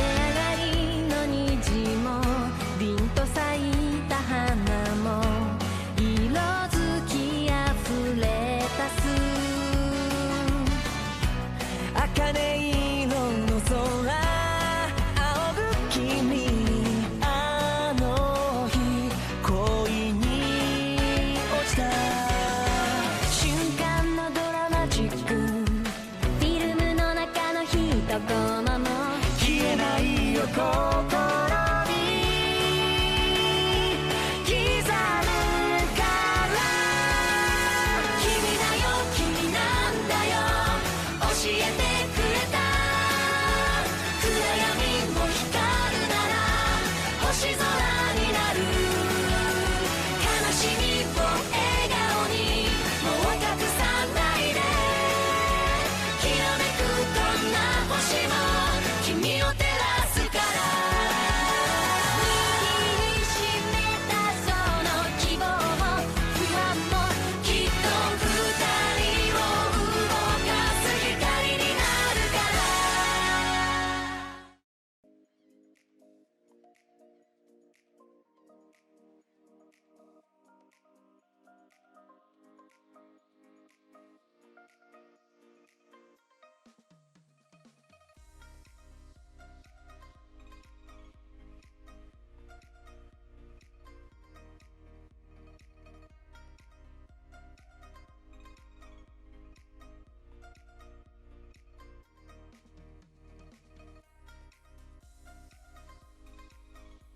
上がりの虹も凛と咲いた花も色づきあふれたす茜色の空仰ぐ君あの日恋に落ちた瞬間のドラマチックフィルムの中の一コマも消えないよ心